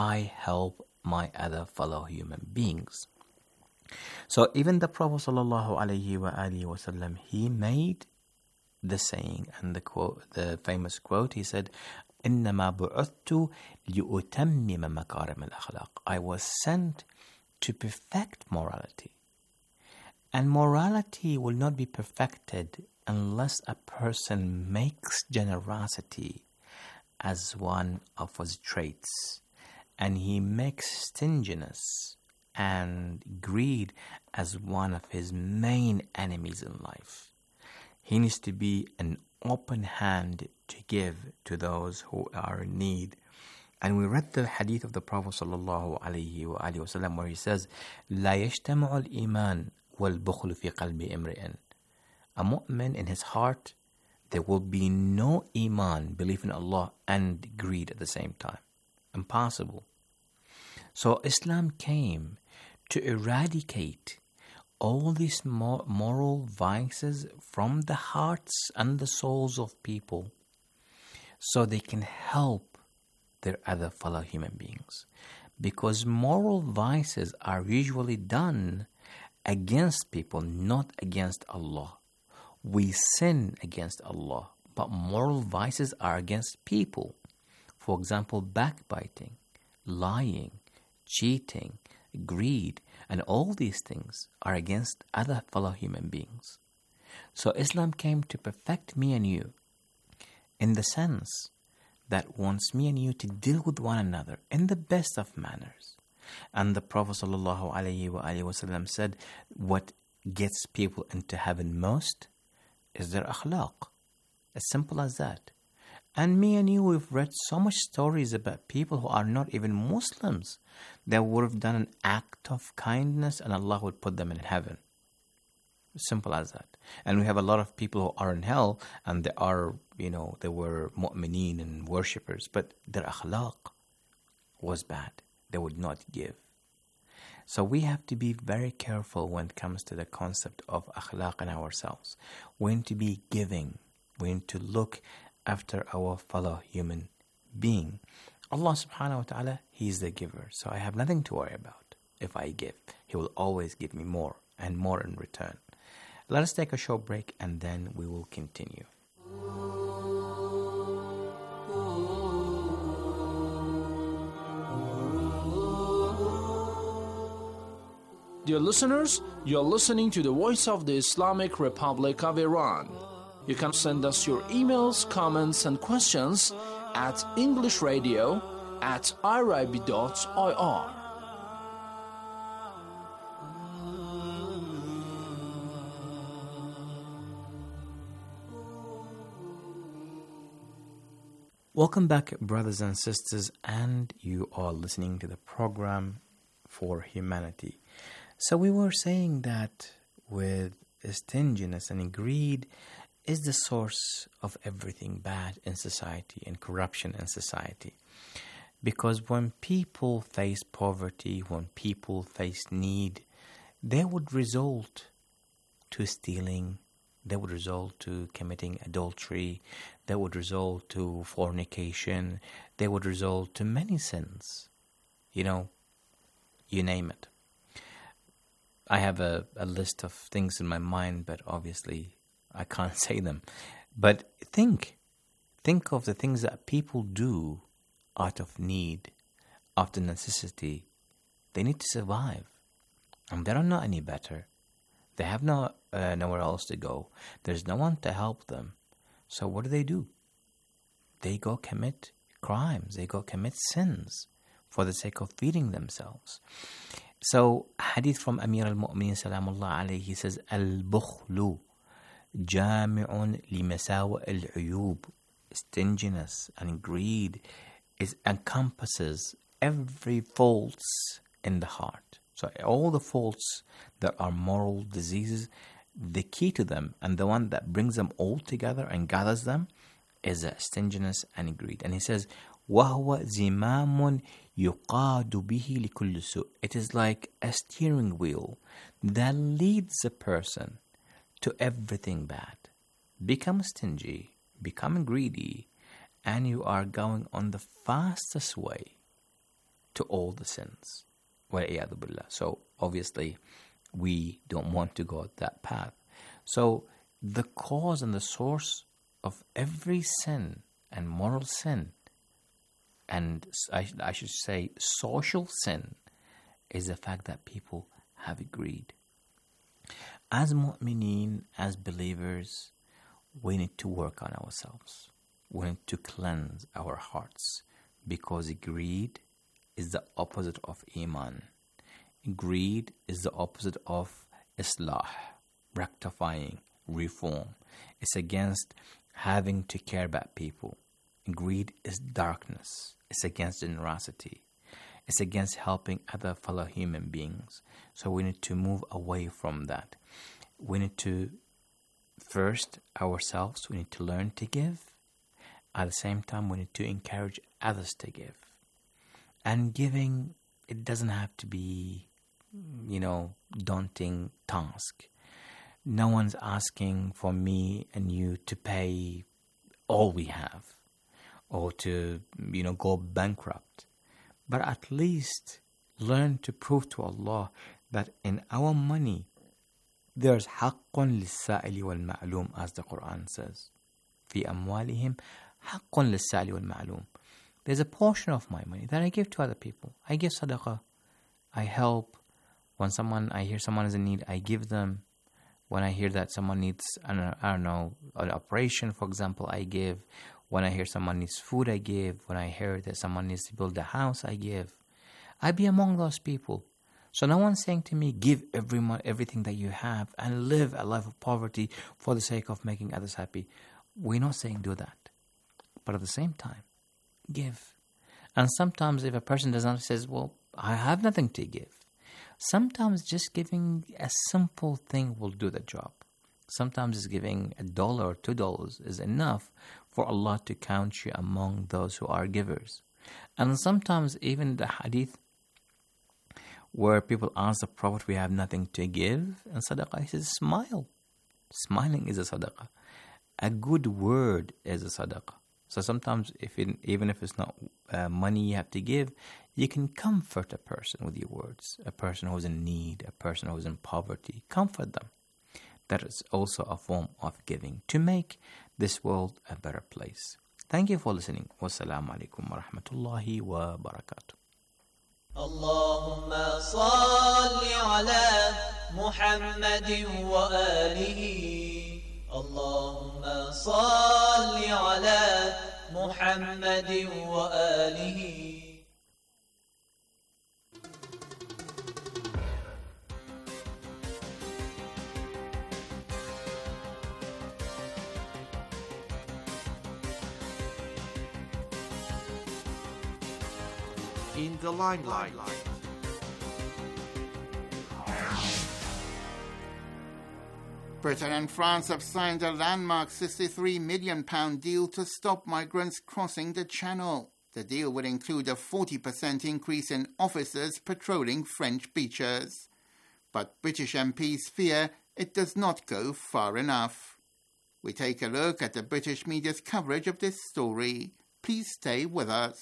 I help my other fellow human beings. So even the Prophet ﷺ, he made the saying and the quote, the famous quote. He said, إنما بعثت لأتمم مكارم الأخلاق. I was sent to perfect morality. And morality will not be perfected unless a person makes generosity as one of his traits, and he makes stinginess and greed as one of his main enemies in life. He needs to be an open hand to give to those who are in need. And we read the hadith of the Prophet ﷺ where he says, لا يجتمع الإيمان والبخل في قلب امرئ. A mu'min, in his heart, there will be no iman, belief in Allah, and greed at the same time. Impossible. So Islam came to eradicate all these moral vices from the hearts and the souls of people so they can help their other fellow human beings. Because moral vices are usually done against people, not against Allah. We sin against Allah, but moral vices are against people. For example, backbiting, lying, cheating, greed, and all these things are against other fellow human beings. So Islam came to perfect me and you in the sense that wants me and you to deal with one another in the best of manners. And the Prophet ﷺ said, what gets people into heaven most is their akhlaq. As simple as that. And me and you, we've read so much stories about people who are not even Muslims that would have done an act of kindness and Allah would put them in heaven. Simple as that. And we have a lot of people who are in hell and they are, they were mu'mineen and worshippers, but their akhlaq was bad. They would not give. So we have to be very careful when it comes to the concept of akhlaq in ourselves. We need to be giving. We need to look after our fellow human being. Allah subhanahu wa ta'ala, He is the giver. So I have nothing to worry about if I give. He will always give me more and more in return. Let us take a short break and then we will continue. Dear listeners, you're listening to the Voice of the Islamic Republic of Iran. You can send us your emails, comments, and questions at englishradio@irib.ir. Welcome back, brothers and sisters, and you are listening to the program For Humanity. So we were saying that with stinginess and greed is the source of everything bad in society and corruption in society. Because when people face poverty, when people face need, they would result to stealing, they would result to committing adultery, they would result to fornication, they would result to many sins. You name it. I have a list of things in my mind, but obviously I can't say them. But think of the things that people do out of need, out of necessity. They need to survive. And they're not any better. They have nowhere else to go. There's no one to help them. So what do? They go commit crimes. They go commit sins for the sake of feeding themselves. So, hadith from Amir al-Mu'minin salamullah alayhi, he says, Al-Bukhlu jami'un limasawa al-uyub. Stinginess and greed encompasses every faults in the heart. So all the faults that are moral diseases, the key to them and the one that brings them all together and gathers them is stinginess and greed. And he says, وَهُوَ زِمَامٌ يُقَادُ بِهِ لِكُلِّ سُوءٍ. It is like a steering wheel that leads a person to everything bad. Become stingy, become greedy, and you are going on the fastest way to all the sins. وَالْعِيَاذُ بِاللَّهِ. So obviously we don't want to go that path. So the cause and the source of every sin and moral sin, and I should say social sin, is the fact that people have greed. As mu'mineen, as believers, we need to work on ourselves. We need to cleanse our hearts, because greed is the opposite of iman. Greed is the opposite of islah, rectifying, reform. It's against having to care about people. Greed is darkness. It's against generosity. It's against helping other fellow human beings. So we need to move away from that. We need to, first, ourselves, we need to learn to give. At the same time, we need to encourage others to give. And giving, it doesn't have to be, daunting task. No one's asking for me and you to pay all we have, or to, go bankrupt. But at least learn to prove to Allah that in our money, there's حَقٌّ لِلسَّائِلِ وَالْمَعْلُومِ, as the Quran says. فِي أَمْوَالِهِمْ حَقٌّ لِلسَّائِلِ وَالْمَعْلُومِ. There's a portion of my money that I give to other people. I give sadaqah. I help. When I hear someone is in need, I give them. When I hear that someone needs, an operation, for example, I give. When I hear someone needs food, I give. When I hear that someone needs to build a house, I give. I be among those people. So no one's saying to me, give everything that you have and live a life of poverty for the sake of making others happy. We're not saying do that. But at the same time, give. And sometimes if a person does not, says, well, I have nothing to give. Sometimes just giving a simple thing will do the job. Sometimes just giving $1 or $2 is enough for Allah to count you among those who are givers. And sometimes even the hadith where people ask the Prophet, we have nothing to give, and sadaqah, he says, smile. Smiling is a sadaqah. A good word is a sadaqah. So sometimes, even if it's not money you have to give, you can comfort a person with your words. A person who's in need, a person who's in poverty, comfort them. That is also a form of giving to make this world a better place. Thank you for listening. Wassalamu alaikum wa rahmatullahi wa barakatuh. اللهم صل على محمد وآله اللهم صل على محمد وآله. In the limelight. Britain and France have signed a landmark £63 million deal to stop migrants crossing the Channel. The deal would include a 40% increase in officers patrolling French beaches. But British MPs fear it does not go far enough. We take a look at the British media's coverage of this story. Please stay with us.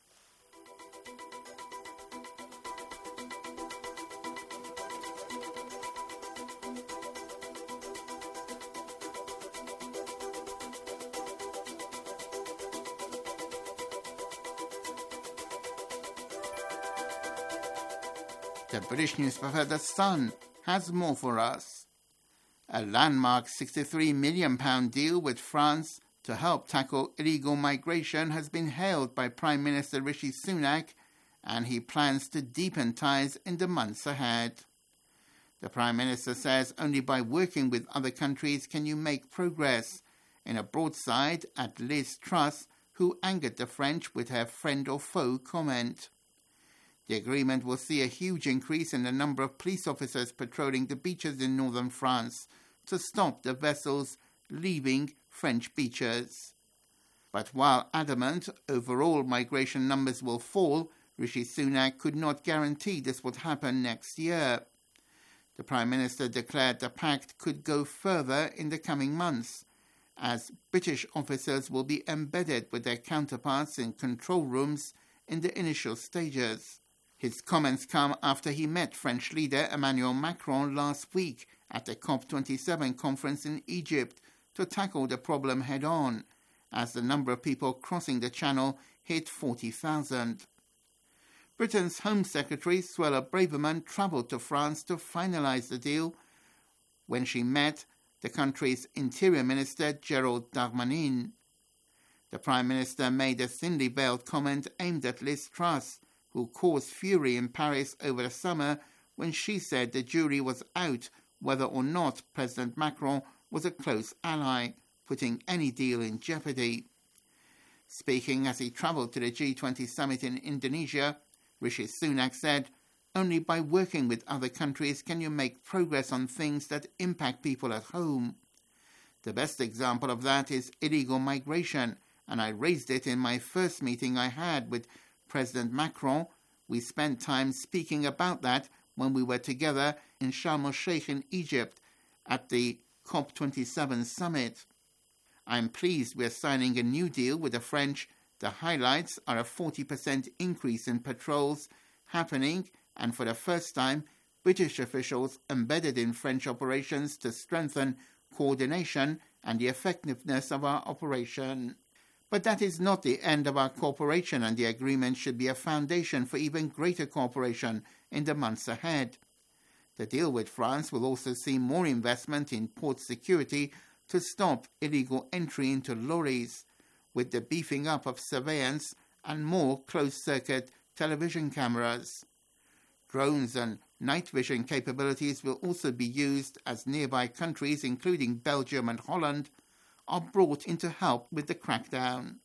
The British newspaper The Sun has more for us. A landmark £63 million deal with France to help tackle illegal migration has been hailed by Prime Minister Rishi Sunak, and he plans to deepen ties in the months ahead. The Prime Minister says only by working with other countries can you make progress, in a broadside at Liz Truss, who angered the French with her friend or foe comment. The agreement will see a huge increase in the number of police officers patrolling the beaches in northern France to stop the vessels leaving French beaches. But while adamant overall migration numbers will fall, Rishi Sunak could not guarantee this would happen next year. The Prime Minister declared the pact could go further in the coming months, as British officers will be embedded with their counterparts in control rooms in the initial stages. His comments come after he met French leader Emmanuel Macron last week at the COP27 conference in Egypt to tackle the problem head-on, as the number of people crossing the Channel hit 40,000. Britain's Home Secretary Suella Braverman travelled to France to finalise the deal when she met the country's Interior Minister Gerald Darmanin. The Prime Minister made a thinly veiled comment aimed at Liz Truss, who caused fury in Paris over the summer when she said the jury was out whether or not President Macron was a close ally, putting any deal in jeopardy. Speaking as he travelled to the G20 summit in Indonesia, Rishi Sunak said, "Only by working with other countries can you make progress on things that impact people at home. The best example of that is illegal migration, and I raised it in my first meeting I had with President Macron. We spent time speaking about that when we were together in Sharm el-Sheikh in Egypt at the COP27 summit. I'm pleased we're signing a new deal with the French. The highlights are a 40% increase in patrols happening, and for the first time, British officials embedded in French operations to strengthen coordination and the effectiveness of our operation. But that is not the end of our cooperation, and the agreement should be a foundation for even greater cooperation in the months ahead. The deal with France will also see more investment in port security to stop illegal entry into lorries, with the beefing up of surveillance and more closed-circuit television cameras. Drones and night vision capabilities will also be used as nearby countries, including Belgium and Holland, are brought in to help with the crackdown.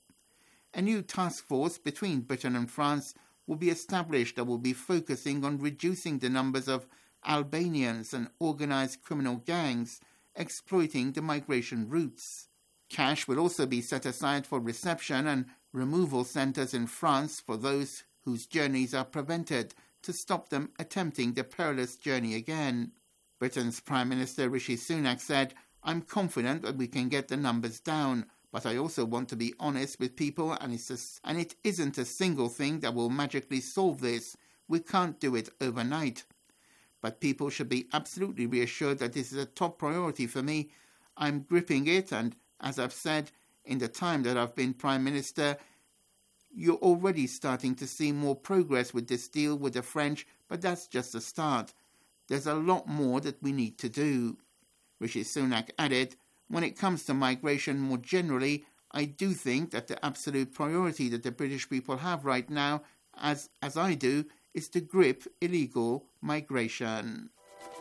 A new task force between Britain and France will be established that will be focusing on reducing the numbers of Albanians and organised criminal gangs exploiting the migration routes. Cash will also be set aside for reception and removal centres in France for those whose journeys are prevented to stop them attempting the perilous journey again. Britain's Prime Minister Rishi Sunak said, "I'm confident that we can get the numbers down, but I also want to be honest with people, and it isn't a single thing that will magically solve this. We can't do it overnight. But people should be absolutely reassured that this is a top priority for me. I'm gripping it, and as I've said, in the time that I've been Prime Minister, you're already starting to see more progress with this deal with the French, but that's just a start. There's a lot more that we need to do." Rishi Sunak added, "When it comes to migration more generally, I do think that the absolute priority that the British people have right now, as I do, is to grip illegal migration."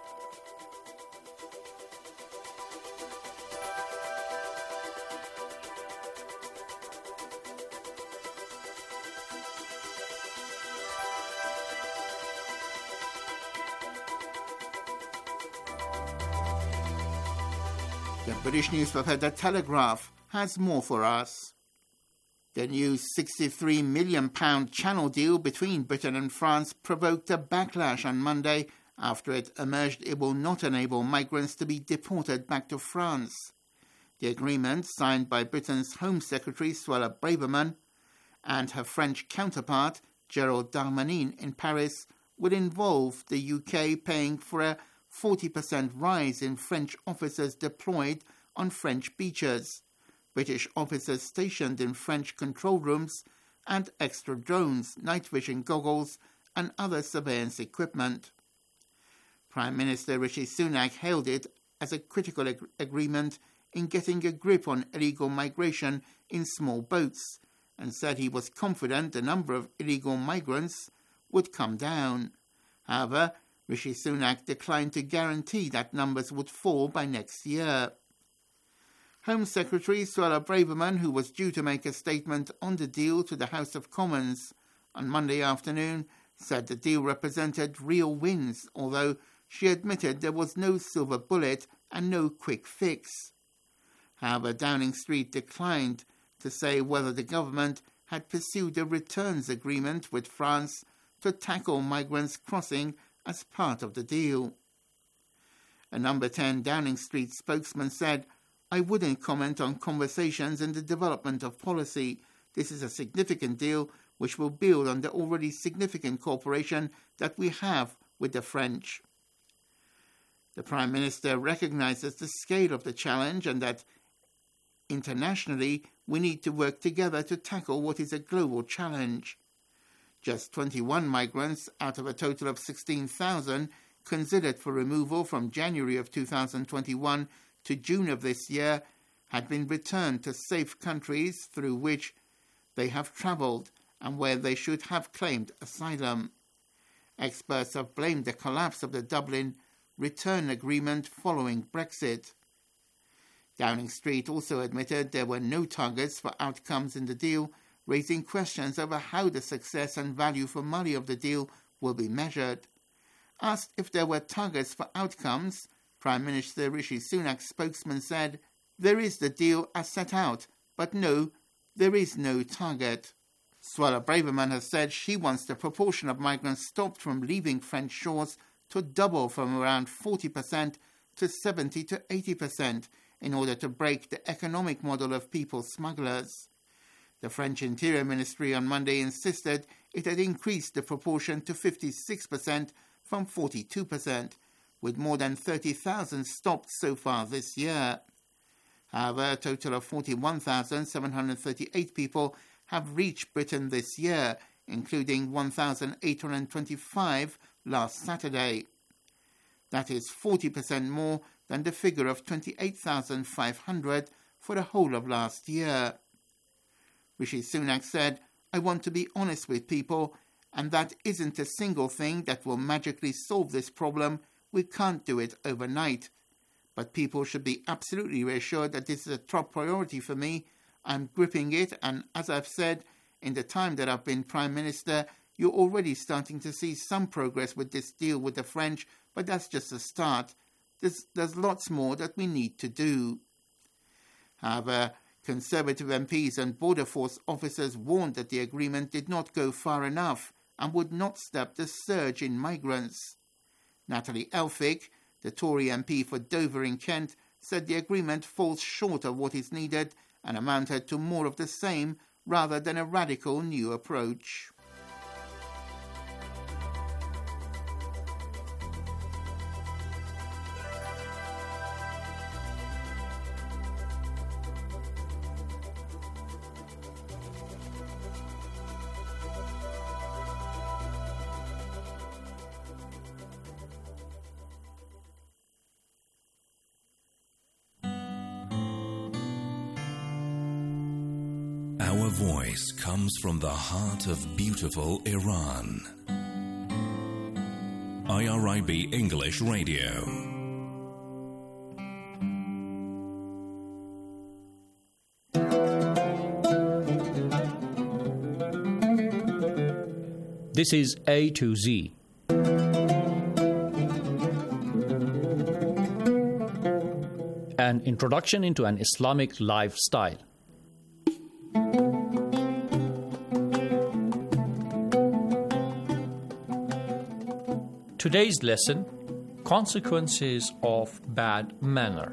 The British newspaper The Telegraph has more for us. The new £63 million Channel deal between Britain and France provoked a backlash on Monday after it emerged it will not enable migrants to be deported back to France. The agreement, signed by Britain's Home Secretary Suella Braverman and her French counterpart Gerald Darmanin in Paris, would involve the UK paying for a 40% rise in French officers deployed on French beaches, British officers stationed in French control rooms, and extra drones, night vision goggles, and other surveillance equipment. Prime Minister Rishi Sunak hailed it as a critical agreement in getting a grip on illegal migration in small boats, and said he was confident the number of illegal migrants would come down. However, Rishi Sunak declined to guarantee that numbers would fall by next year. Home Secretary Suella Braverman, who was due to make a statement on the deal to the House of Commons on Monday afternoon, said the deal represented real wins, although she admitted there was no silver bullet and no quick fix. However, Downing Street declined to say whether the government had pursued a returns agreement with France to tackle migrants crossing as part of the deal. A No. 10 Downing Street spokesman said, "I wouldn't comment on conversations in the development of policy. This is a significant deal which will build on the already significant cooperation that we have with the French. The Prime Minister recognizes the scale of the challenge and that internationally we need to work together to tackle what is a global challenge. Just 21 migrants out of a total of 16,000 considered for removal from January of 2021 to June of this year had been returned to safe countries through which they have travelled and where they should have claimed asylum. Experts have blamed the collapse of the Dublin return agreement following Brexit. Downing Street also admitted there were no targets for outcomes in the deal, raising questions over how the success and value for money of the deal will be measured. Asked if there were targets for outcomes, Prime Minister Rishi Sunak's spokesman said, "There is the deal as set out, but no, there is no target." Suella Braverman has said she wants the proportion of migrants stopped from leaving French shores to double from around 40% to 70 to 80% in order to break the economic model of people smugglers. The French Interior Ministry on Monday insisted it had increased the proportion to 56% from 42%, with more than 30,000 stopped so far this year. However, a total of 41,738 people have reached Britain this year, including 1,825 last Saturday. That is 40% more than the figure of 28,500 for the whole of last year. Rishi Sunak said, "I want to be honest with people, and that isn't a single thing that will magically solve this problem. We can't do it overnight. But people should be absolutely reassured that this is a top priority for me. I'm gripping it, and as I've said, in the time that I've been Prime Minister, you're already starting to see some progress with this deal with the French, but that's just a start. There's lots more that we need to do." However, Conservative MPs and Border Force officers warned that the agreement did not go far enough and would not stop the surge in migrants. Natalie Elphicke, the Tory MP for Dover in Kent, said the agreement falls short of what is needed and amounted to more of the same rather than a radical new approach. Our voice comes from the heart of beautiful Iran. IRIB English Radio. This is A to Z. An introduction into an Islamic lifestyle. Today's lesson, consequences of bad manner.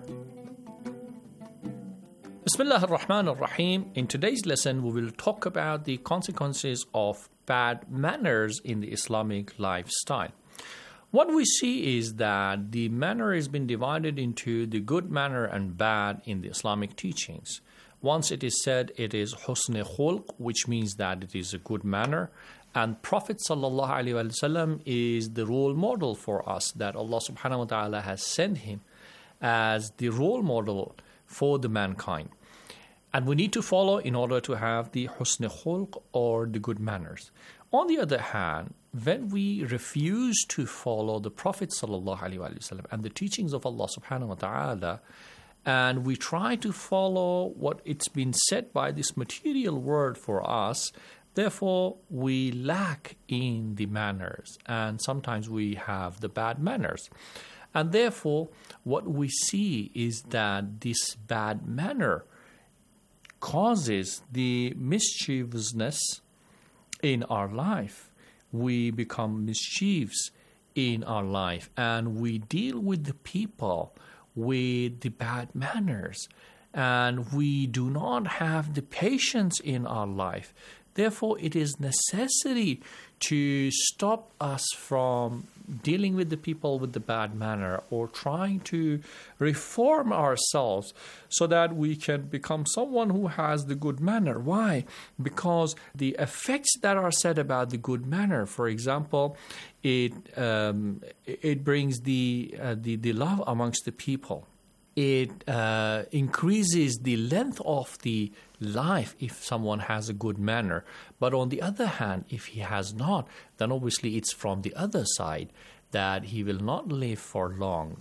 Bismillah ar-Rahman ar-Rahim. In today's lesson, we will talk about the consequences of bad manners in the Islamic lifestyle. What we see is that the manner has been divided into the good manner and bad in the Islamic teachings. Once it is said it is husn khulq, which means that it is a good manner, and Prophet ﷺ is the role model for us, that Allah subhanahu wa ta'ala has sent him as the role model for the mankind. And we need to follow in order to have the husn khulq or the good manners. On the other hand, when we refuse to follow the Prophet ﷺ and the teachings of Allah subhanahu wa ta'ala, and we try to follow what it's been said by this material world for us, therefore, we lack in the manners, and sometimes we have the bad manners. And therefore, what we see is that this bad manner causes the mischievousness in our life. We become mischievous in our life, and we deal with the people with the bad manners, and we do not have the patience in our life Therefore, it is necessary to stop us from dealing with the people with the bad manner or trying to reform ourselves so that we can become someone who has the good manner. Why? Because the effects that are said about the good manner, for example, it brings the love amongst the people. It increases the length of the life if someone has a good manner. But on the other hand, if he has not, then obviously it's from the other side that he will not live for long.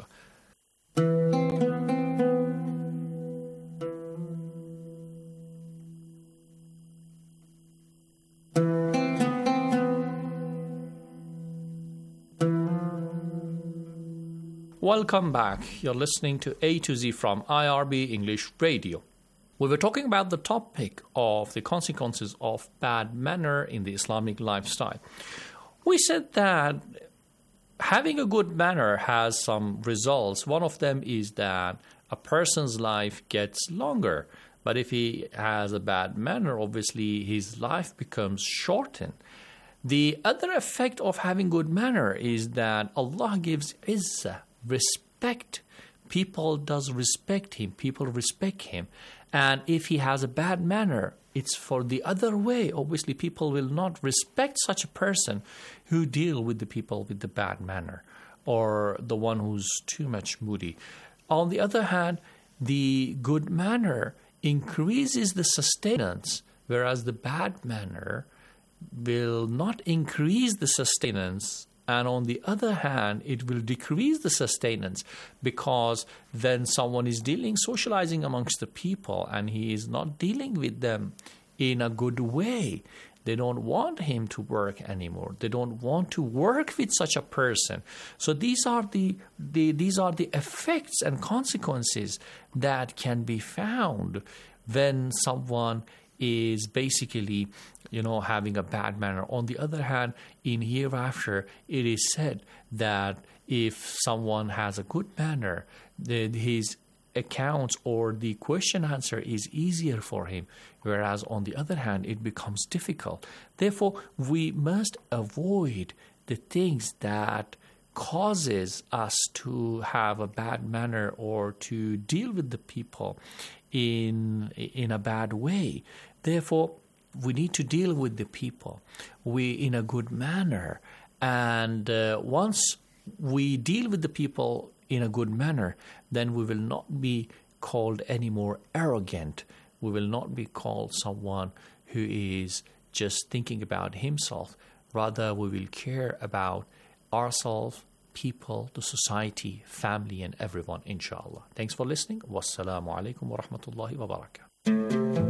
Welcome back. You're listening to A to Z from IRB English Radio. We were talking about the topic of the consequences of bad manner in the Islamic lifestyle. We said that having a good manner has some results. One of them is that a person's life gets longer. But if he has a bad manner, obviously his life becomes shortened. The other effect of having good manner is that Allah gives izzah, respect. People does respect him. People respect him. And if he has a bad manner, it's for the other way. Obviously, people will not respect such a person who deal with the people with the bad manner or the one who's too much moody. On the other hand, the good manner increases the sustenance, whereas the bad manner will not increase the sustenance, and on the other hand, it will decrease the sustenance, because then someone is socializing amongst the people, and he is not dealing with them in a good way. They don't want him to work anymore. They don't want to work with such a person. So these are the effects and consequences that can be found when someone is basically, having a bad manner. On the other hand, in hereafter, it is said that if someone has a good manner, his accounts or the question answer is easier for him, whereas on the other hand, it becomes difficult. Therefore, we must avoid the things that causes us to have a bad manner or to deal with the people in a bad way. Therefore, we need to deal with the people in a good manner. And once we deal with the people in a good manner, then we will not be called any more arrogant. We will not be called someone who is just thinking about himself. Rather, we will care about ourselves, people, the society, family, and everyone, inshallah. Thanks for listening. Wassalamu alaikum wa rahmatullahi wa barakatuh.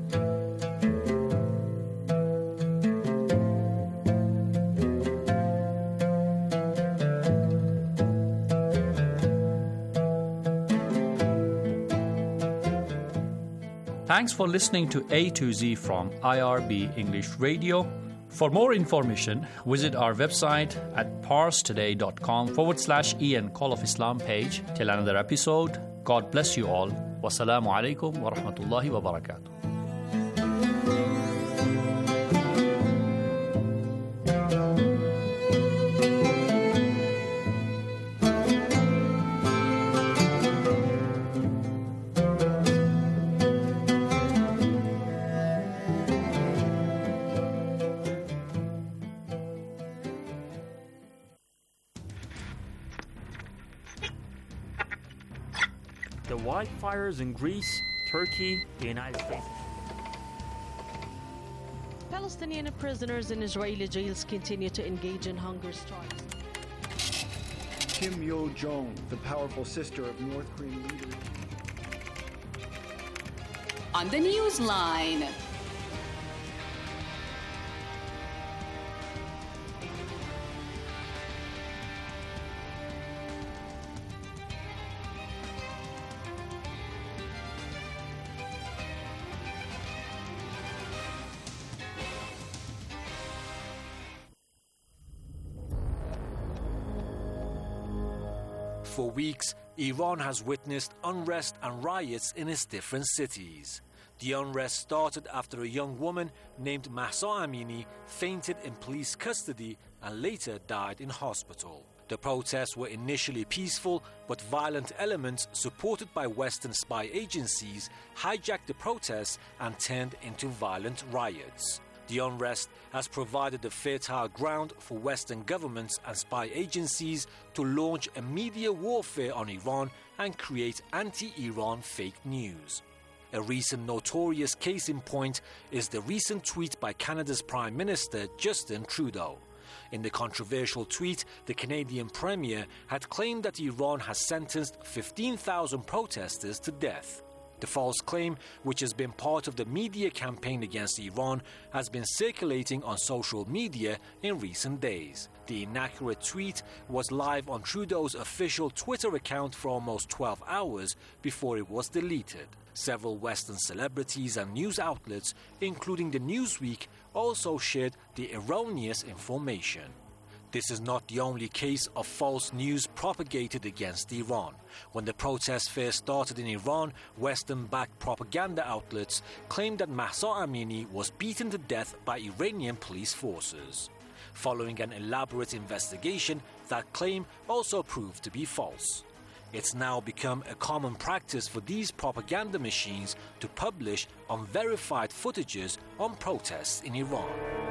Thanks for listening to A to Z from IRB English Radio. For more information, visit our website at parstoday.com/EN Call of Islam page. Till another episode, God bless you all. Wassalamu alaikum wa rahmatullahi wa barakatuh. The wildfires in Greece, Turkey, the United States. Palestinian prisoners in Israeli jails continue to engage in hunger strikes. Kim Yo-jong, the powerful sister of North Korean leader. On the Newsline. For weeks, Iran has witnessed unrest and riots in its different cities. The unrest started after a young woman named Mahsa Amini fainted in police custody and later died in hospital. The protests were initially peaceful, but violent elements supported by Western spy agencies hijacked the protests and turned into violent riots. The unrest has provided a fertile ground for Western governments and spy agencies to launch a media warfare on Iran and create anti-Iran fake news. A recent notorious case in point is the recent tweet by Canada's Prime Minister Justin Trudeau. In the controversial tweet, the Canadian Premier had claimed that Iran has sentenced 15,000 protesters to death. The false claim, which has been part of the media campaign against Iran, has been circulating on social media in recent days. The inaccurate tweet was live on Trudeau's official Twitter account for almost 12 hours before it was deleted. Several Western celebrities and news outlets, including the Newsweek, also shared the erroneous information. This is not the only case of false news propagated against Iran. When the protests first started in Iran, Western-backed propaganda outlets claimed that Mahsa Amini was beaten to death by Iranian police forces. Following an elaborate investigation, that claim also proved to be false. It's now become a common practice for these propaganda machines to publish unverified footages on protests in Iran.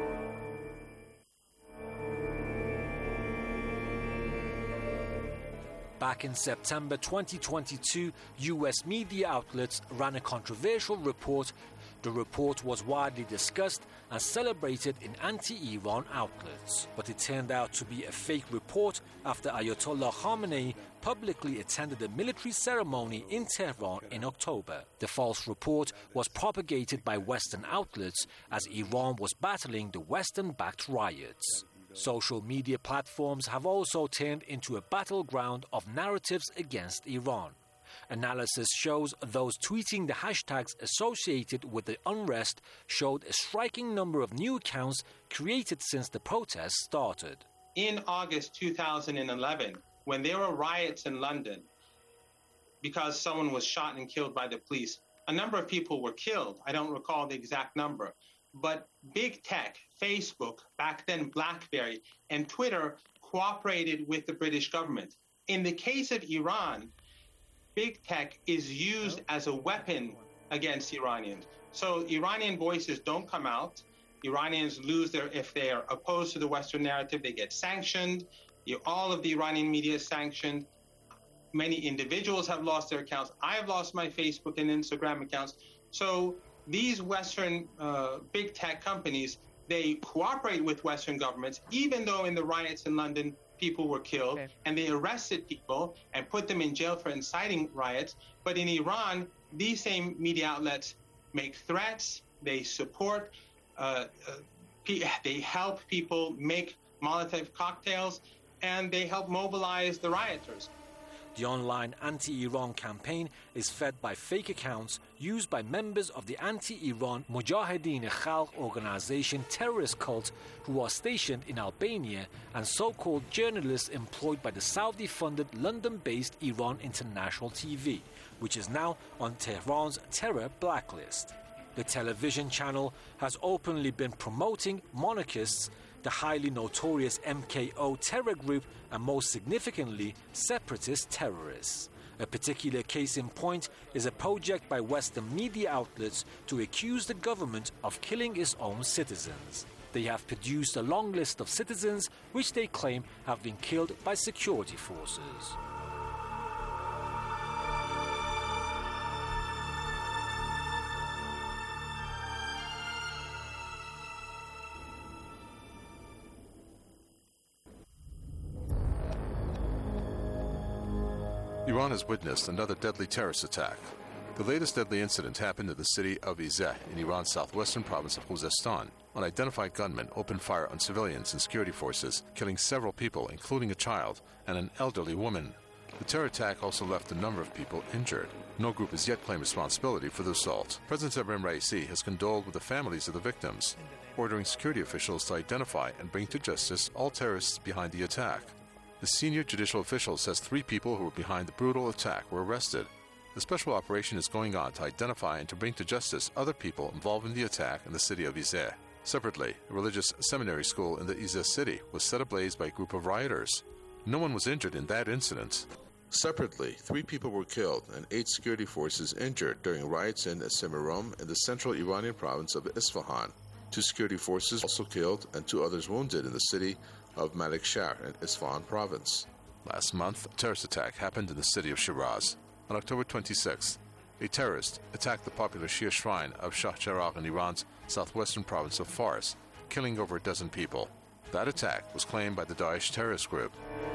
Back in September 2022, US media outlets ran a controversial report. The report was widely discussed and celebrated in anti-Iran outlets. But it turned out to be a fake report after Ayatollah Khamenei publicly attended a military ceremony in Tehran in October. The false report was propagated by Western outlets as Iran was battling the Western-backed riots. Social media platforms have also turned into a battleground of narratives against Iran. Analysis shows those tweeting the hashtags associated with the unrest showed a striking number of new accounts created since the protests started. In August 2011, when there were riots in London because someone was shot and killed by the police, a number of people were killed. I don't recall the exact number. But big tech, Facebook, back then BlackBerry, and Twitter cooperated with the British government. In the case of Iran, big tech is used as a weapon against Iranians. So Iranian voices don't come out. Iranians lose if they are opposed to the Western narrative, they get sanctioned. All of the Iranian media is sanctioned. Many individuals have lost their accounts. I have lost my Facebook and Instagram accounts. So these Western big tech companies, they cooperate with Western governments, even though in the riots in London, people were killed, and they arrested people and put them in jail for inciting riots. But in Iran, these same media outlets make threats, they support, they help people make Molotov cocktails, and they help mobilize the rioters. The online anti-Iran campaign is fed by fake accounts used by members of the anti-Iran Mujahideen Khalq organization terrorist cult who are stationed in Albania and so-called journalists employed by the Saudi-funded London-based Iran International TV, which is now on Tehran's terror blacklist. The television channel has openly been promoting monarchists, the highly notorious MKO terror group, and most significantly, separatist terrorists. A particular case in point is a project by Western media outlets to accuse the government of killing its own citizens. They have produced a long list of citizens which they claim have been killed by security forces. Iran has witnessed another deadly terrorist attack. The latest deadly incident happened in the city of Izeh in Iran's southwestern province of Khuzestan. Unidentified gunmen opened fire on civilians and security forces, killing several people, including a child and an elderly woman. The terror attack also left a number of people injured. No group has yet claimed responsibility for the assault. President Ebrahim Raisi has condoled with the families of the victims, ordering security officials to identify and bring to justice all terrorists behind the attack. The senior judicial official says 3 people who were behind the brutal attack were arrested. The special operation is going on to identify and to bring to justice other people involved in the attack in the city of Izeh. Separately, a religious seminary school in the Izeh city was set ablaze by a group of rioters. No one was injured in that incident. Separately, 3 people were killed and 8 security forces injured during riots in Semirom in the central Iranian province of Isfahan. 2 security forces also killed and 2 others wounded in the city of Malikshar in Isfahan province. Last month, a terrorist attack happened in the city of Shiraz. On October 26th, a terrorist attacked the popular Shia shrine of Shah Cheragh in Iran's southwestern province of Fars, killing over a dozen people. That attack was claimed by the Daesh terrorist group.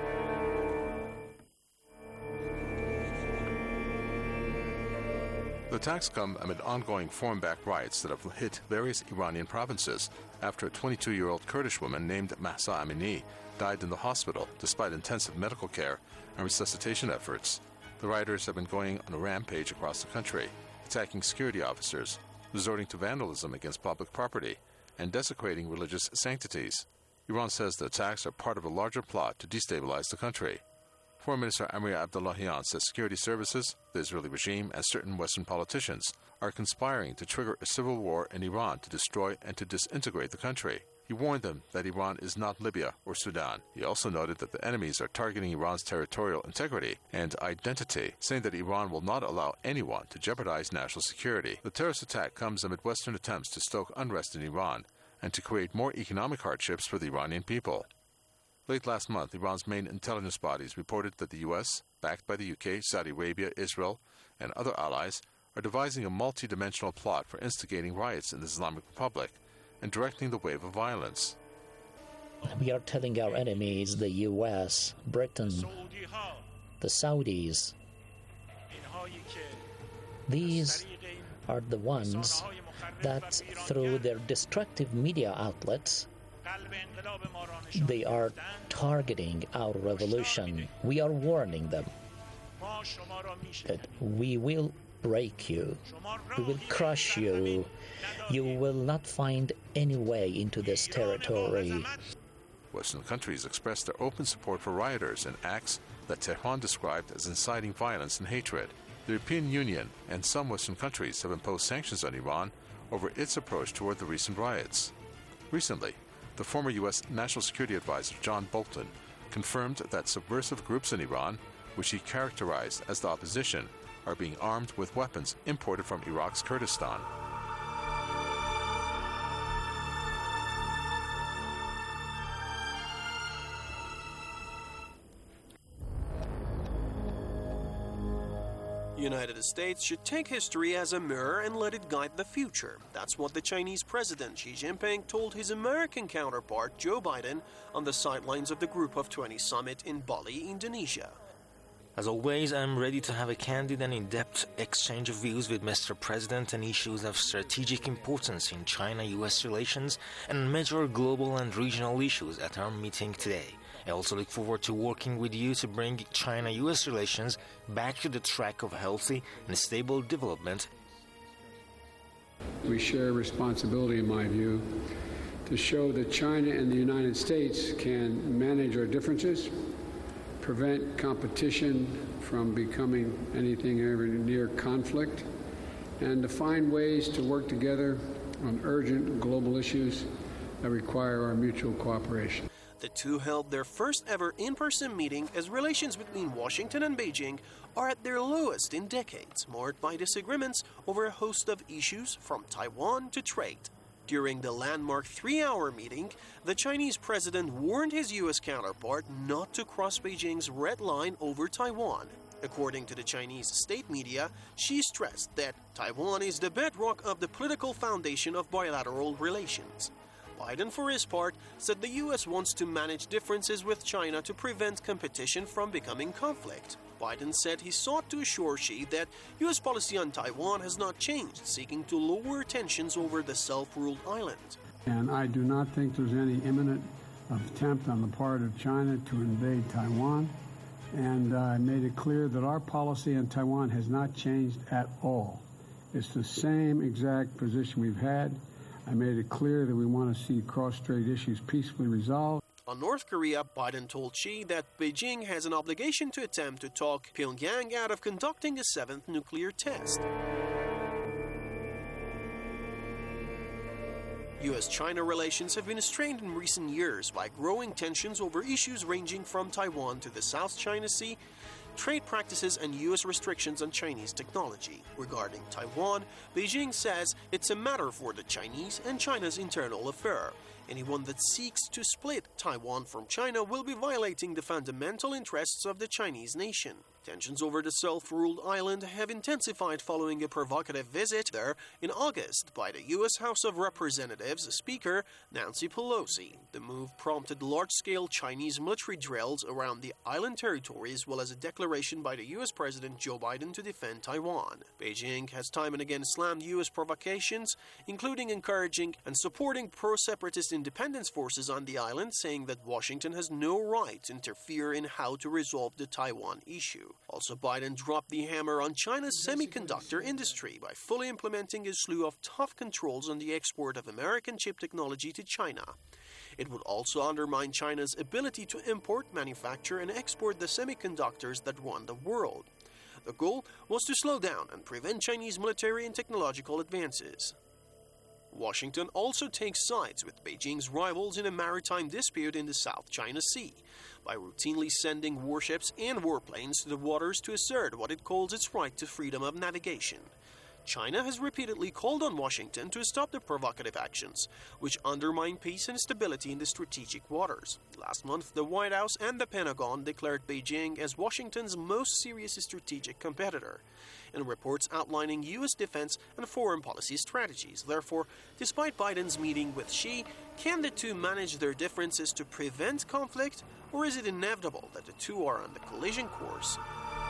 The attacks come amid ongoing foreign-backed riots that have hit various Iranian provinces after a 22-year-old Kurdish woman named Mahsa Amini died in the hospital despite intensive medical care and resuscitation efforts. The rioters have been going on a rampage across the country, attacking security officers, resorting to vandalism against public property, and desecrating religious sanctities. Iran says the attacks are part of a larger plot to destabilize the country. Foreign Minister Amir Abdullahian says security services, the Israeli regime, and certain Western politicians are conspiring to trigger a civil war in Iran to destroy and to disintegrate the country. He warned them that Iran is not Libya or Sudan. He also noted that the enemies are targeting Iran's territorial integrity and identity, saying that Iran will not allow anyone to jeopardize national security. The terrorist attack comes amid Western attempts to stoke unrest in Iran and to create more economic hardships for the Iranian people. Late last month, Iran's main intelligence bodies reported that the U.S., backed by the UK, Saudi Arabia, Israel, and other allies, are devising a multi-dimensional plot for instigating riots in the Islamic Republic and directing the wave of violence. We are telling our enemies, the U.S., Britain, the Saudis, these are the ones that, through their destructive media outlets, they are targeting our revolution. We are warning them that we will break you, we will crush you, you will not find any way into this territory. Western countries expressed their open support for rioters in acts that Tehran described as inciting violence and hatred. The European Union and some Western countries have imposed sanctions on Iran over its approach toward the recent riots. Recently, the former U.S. National Security Advisor John Bolton confirmed that subversive groups in Iran, which he characterized as the opposition, are being armed with weapons imported from Iraq's Kurdistan. The United States should take history as a mirror and let it guide the future. That's what the Chinese President Xi Jinping told his American counterpart Joe Biden on the sidelines of the Group of 20 summit in Bali, Indonesia. As always, I'm ready to have a candid and in-depth exchange of views with Mr. President on issues of strategic importance in China-US relations and major global and regional issues at our meeting today. I also look forward to working with you to bring China-US relations back to the track of healthy and stable development. We share responsibility, in my view, to show that China and the United States can manage our differences, prevent competition from becoming anything ever near conflict, and to find ways to work together on urgent global issues that require our mutual cooperation. The two held their first ever in-person meeting as relations between Washington and Beijing are at their lowest in decades, marked by disagreements over a host of issues from Taiwan to trade. During the landmark 3-hour meeting, the Chinese president warned his U.S. counterpart not to cross Beijing's red line over Taiwan. According to the Chinese state media, Xi stressed that Taiwan is the bedrock of the political foundation of bilateral relations. Biden, for his part, said the U.S. wants to manage differences with China to prevent competition from becoming conflict. Biden said he sought to assure Xi that U.S. policy on Taiwan has not changed, seeking to lower tensions over the self-ruled island. And I do not think there's any imminent attempt on the part of China to invade Taiwan. And I made it clear that our policy on Taiwan has not changed at all. It's the same exact position we've had. I made it clear that we want to see cross-strait issues peacefully resolved. on North Korea, Biden told Xi that Beijing has an obligation to attempt to talk Pyongyang out of conducting a 7th nuclear test. U.S.-China relations have been strained in recent years by growing tensions over issues ranging from Taiwan to the South China Sea, trade practices, and U.S. restrictions on Chinese technology. Regarding Taiwan, Beijing says it's a matter for the Chinese and China's internal affair. Anyone that seeks to split Taiwan from China will be violating the fundamental interests of the Chinese nation. Tensions over the self-ruled island have intensified following a provocative visit there in August by the U.S. House of Representatives Speaker Nancy Pelosi. The move prompted large-scale Chinese military drills around the island territory, as well as a declaration by the U.S. President Joe Biden to defend Taiwan. Beijing has time and again slammed U.S. provocations, including encouraging and supporting pro-separatist independence forces on the island, saying that Washington has no right to interfere in how to resolve the Taiwan issue. Also, Biden dropped the hammer on China's semiconductor industry by fully implementing a slew of tough controls on the export of American chip technology to China. It would also undermine China's ability to import, manufacture, and export the semiconductors that run the world. The goal was to slow down and prevent Chinese military and technological advances. Washington also takes sides with Beijing's rivals in a maritime dispute in the South China Sea by routinely sending warships and warplanes to the waters to assert what it calls its right to freedom of navigation. China has repeatedly called on Washington to stop the provocative actions, which undermine peace and stability in the strategic waters. Last month, the White House and the Pentagon declared Beijing as Washington's most serious strategic competitor, in reports outlining U.S. defense and foreign policy strategies. Therefore, despite Biden's meeting with Xi, can the two manage their differences to prevent conflict, or is it inevitable that the two are on the collision course?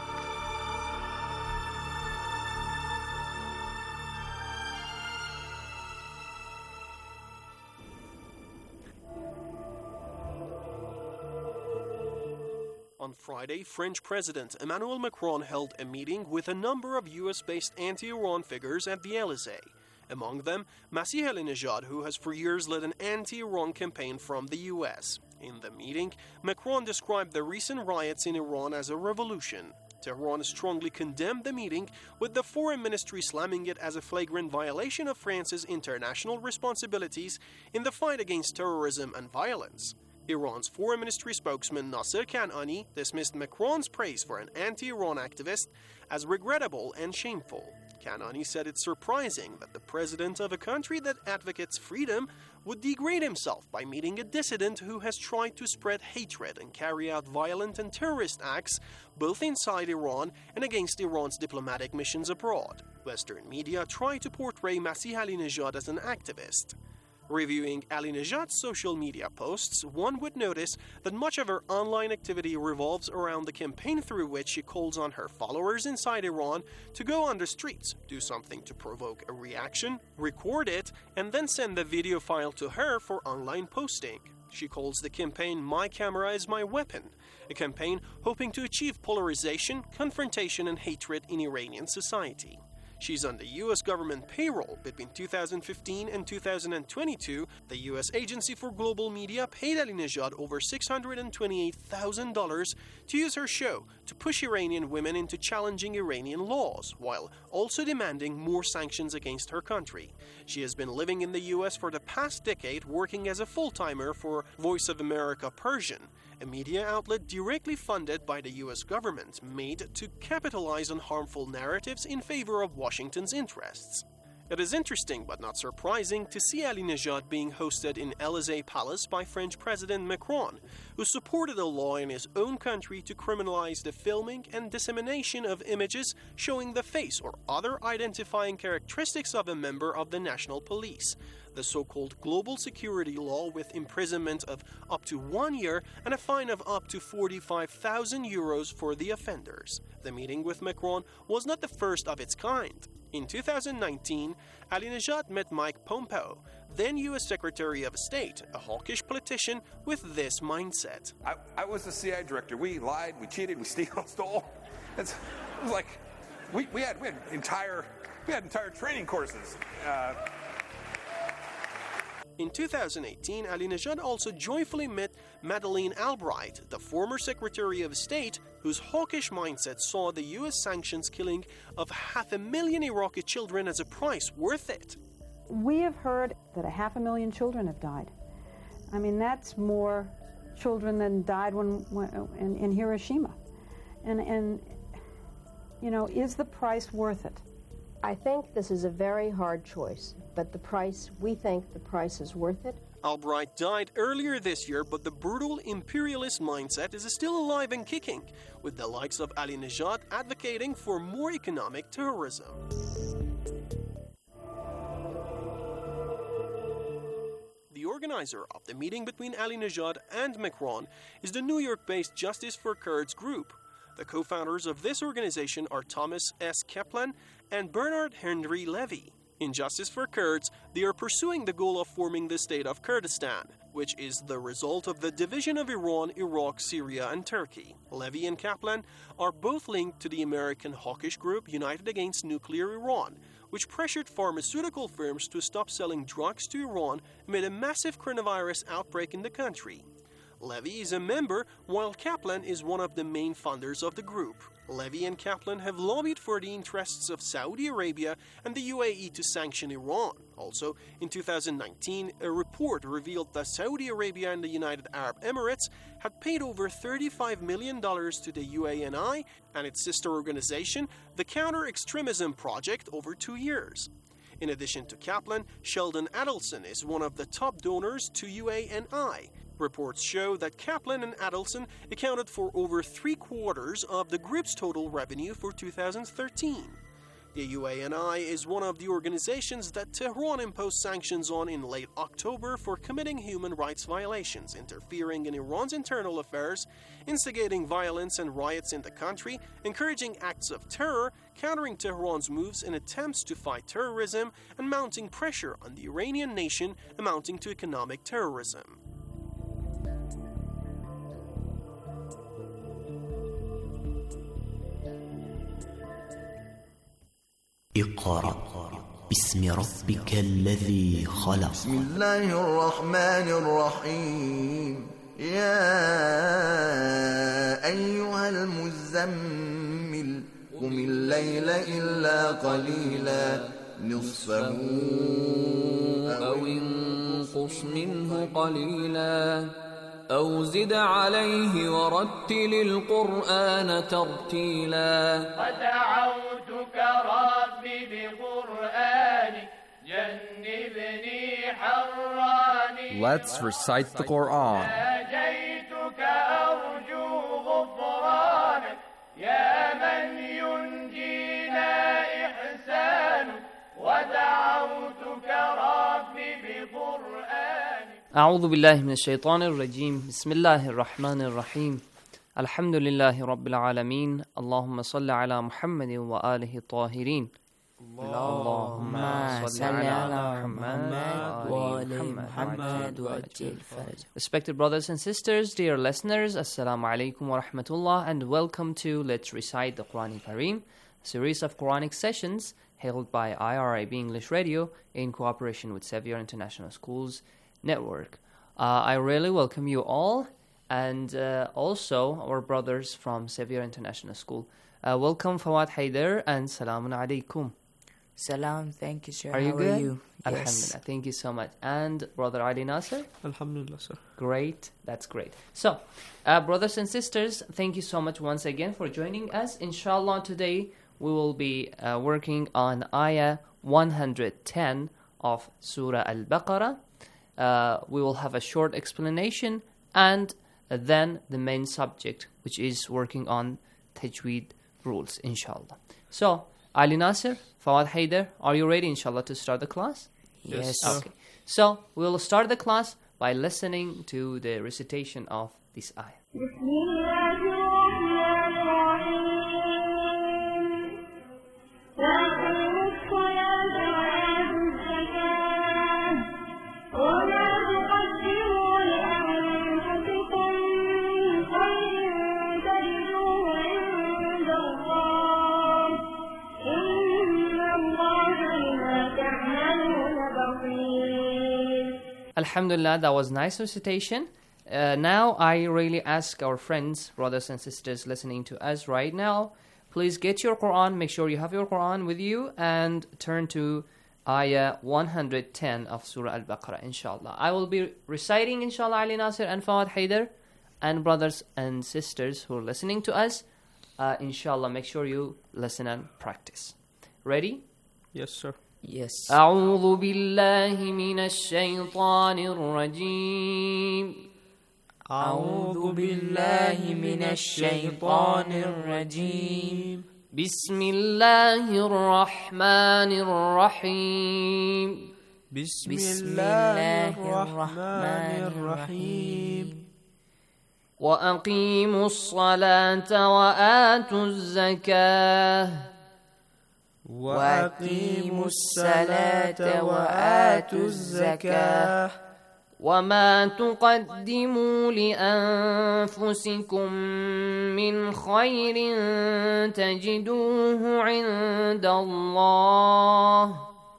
On Friday, French President Emmanuel Macron held a meeting with a number of U.S.-based anti-Iran figures at the Elysee. Among them, Masih Alinejad, who has for years led an anti-Iran campaign from the U.S. In the meeting, Macron described the recent riots in Iran as a revolution. Tehran strongly condemned the meeting, with the foreign ministry slamming it as a flagrant violation of France's international responsibilities in the fight against terrorism and violence. Iran's foreign ministry spokesman Nasser Kanani dismissed Macron's praise for an anti-Iran activist as regrettable and shameful. Kanani said it's surprising that the president of a country that advocates freedom would degrade himself by meeting a dissident who has tried to spread hatred and carry out violent and terrorist acts both inside Iran and against Iran's diplomatic missions abroad. Western media try to portray Masih Alinejad as an activist. Reviewing Alinejad's social media posts, one would notice that much of her online activity revolves around the campaign through which she calls on her followers inside Iran to go on the streets, do something to provoke a reaction, record it, and then send the video file to her for online posting. She calls the campaign "My Camera is My Weapon," a campaign hoping to achieve polarization, confrontation, and hatred in Iranian society. She's on the U.S. government payroll. Between 2015 and 2022, the U.S. Agency for Global Media paid Alinejad over $628,000 to use her show to push Iranian women into challenging Iranian laws, while also demanding more sanctions against her country. She has been living in the U.S. for the past decade, working as a full-timer for Voice of America Persian, a media outlet directly funded by the U.S. government, made to capitalize on harmful narratives in favor of Washington's interests. It is interesting but not surprising to see Alinejad being hosted in Elysee Palace by French President Macron, who supported a law in his own country to criminalize the filming and dissemination of images showing the face or other identifying characteristics of a member of the national police, the so-called global security law, with imprisonment of up to 1 year and a fine of up to 45,000 euros for the offenders. The meeting with Macron was not the first of its kind. In 2019, Alinejad met Mike Pompeo, then U.S. Secretary of State, a hawkish politician with this mindset. I was the CIA director. We lied, we cheated, we stole. It was like we had entire training courses. In 2018, Ahmadinejad also joyfully met Madeleine Albright, the former Secretary of State, whose hawkish mindset saw the U.S. sanctions killing of 500,000 Iraqi children as a price worth it. We have heard that 500,000 children have died. I mean, that's more children than died in Hiroshima. And you know, is the price worth it? I think this is a very hard choice, but we think the price is worth it. Albright died earlier this year, but the brutal imperialist mindset is still alive and kicking, with the likes of Ahmadinejad advocating for more economic terrorism. The organizer of the meeting between Ahmadinejad and Macron is the New York-based Justice for Kurds group. The co-founders of this organization are Thomas S. Kaplan and Bernard Henry Levy. In Justice for Kurds, they are pursuing the goal of forming the state of Kurdistan, which is the result of the division of Iran, Iraq, Syria, and Turkey. Levy and Kaplan are both linked to the American hawkish group United Against Nuclear Iran, which pressured pharmaceutical firms to stop selling drugs to Iran amid a massive coronavirus outbreak in the country. Levy is a member, while Kaplan is one of the main funders of the group. Levy and Kaplan have lobbied for the interests of Saudi Arabia and the UAE to sanction Iran. Also, in 2019, a report revealed that Saudi Arabia and the United Arab Emirates had paid over $35 million to the UANI and its sister organization, the Counter-Extremism Project, over 2 years. In addition to Kaplan, Sheldon Adelson is one of the top donors to UANI. Reports show that Kaplan and Adelson accounted for over 3/4 of the group's total revenue for 2013. The UANI is one of the organizations that Tehran imposed sanctions on in late October for committing human rights violations, interfering in Iran's internal affairs, instigating violence and riots in the country, encouraging acts of terror, countering Tehran's moves in attempts to fight terrorism, and mounting pressure on the Iranian nation amounting to economic terrorism. اقرأ باسم ربك الذي خلق. بسم الله الرحمن الرحيم. يا أيها المزمل قم الليل إلا قليلا نصفه أو انقص منه قليلا أو زد عليه ورتل القرآن ترتيلا. ودعوتك ربي بقرآنك جنبني حراني. Let's recite the Quran. ناجيتك أرجو غفرانك يا من ينجينا إحسانك. ودعوتك ربي بقرآنك. أعوذ بالله من الشيطان الرجيم. بسم الله الرحمن الرحيم. الحمد لله رب العالمين. اللهم صل على محمد وآله الطاهرين. اللهم صل على محمد وآل محمد وأجل فرج. Respected brothers and sisters, dear listeners, Assalamu alaikum wa rahmatullah, and welcome to Let's Recite the Quran Kareem, a series of Quranic sessions held by IRIB English Radio in cooperation with Xavier International Schools Network. I really welcome you all, and also our brothers from Xavier International School. Welcome Fawad Haider, and Salamun Alaikum. Salam, thank you, sir. Are you How good? Are you? Alhamdulillah, Yes. thank you so much. And Brother Ali Nasser? Alhamdulillah, sir. Great, that's great. So, brothers and sisters, thank you so much once again for joining us. Inshallah, today we will be working on Ayah 110 of Surah Al-Baqarah. We will have a short explanation and then the main subject, which is working on Tajweed rules, inshallah. So, Ali Nasser, Fawad Haider, are you ready, inshallah, to start the class? Yes. Okay. So, we will start the class by listening to the recitation of this ayah. Alhamdulillah, that was nice recitation. Now I really ask our friends, brothers and sisters listening to us right now, please get your Quran, make sure you have your Quran with you, and turn to Ayah 110 of Surah Al-Baqarah, inshallah. I will be reciting, inshallah, Ali Nasir and Fawad Haider, and brothers and sisters who are listening to us, inshallah, make sure you listen and practice. Ready? Yes, sir. Yes. أعوذ بالله من الشيطان الرجيم أعوذ بالله من الشيطان الرجيم بسم الله الرحمن الرحيم بسم الله الرحمن الرحيم وأقيموا الصلاة وآتوا الزكاة وأقيموا الصلاة وآتوا الزكاة وما تقدموا لأنفسكم من خير تجدوه عند الله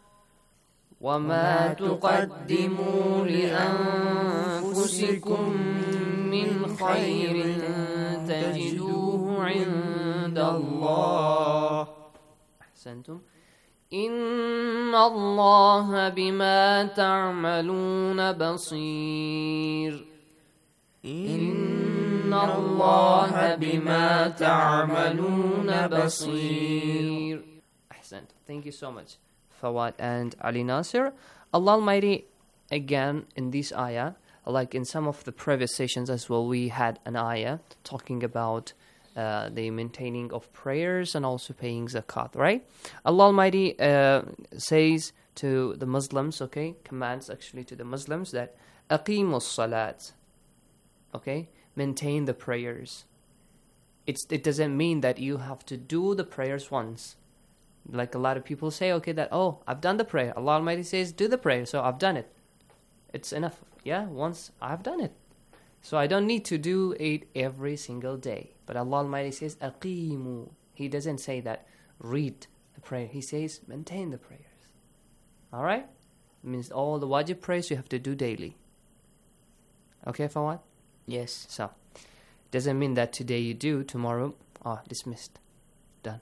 وما تقدموا لأنفسكم من خير تجدوه عند الله أحسنتم إن الله بما تعملون بصير إن الله بما تعملون بصير. أحسنت. Thank you so much, Fawad and Ali Nasir. Allah Almighty, again in this ayah, like in some of the previous sessions as well, we had an ayah talking about the maintaining of prayers and also paying zakat, right? Allah Almighty says to the Muslims, okay, commands actually to the Muslims that aqimus salat, okay, maintain the prayers. It doesn't mean that you have to do the prayers once. Like a lot of people say, okay, that, oh, I've done the prayer. Allah Almighty says, do the prayer, so I've done it. It's enough. Yeah, once I've done it. So I don't need to do it every single day. But Allah Almighty says, aqimu. He doesn't say that, read the prayer. He says, maintain the prayers. Alright? It means all the wajib prayers you have to do daily. Okay, Fawad? Yes. So, doesn't mean that today you do, tomorrow, dismissed. Done.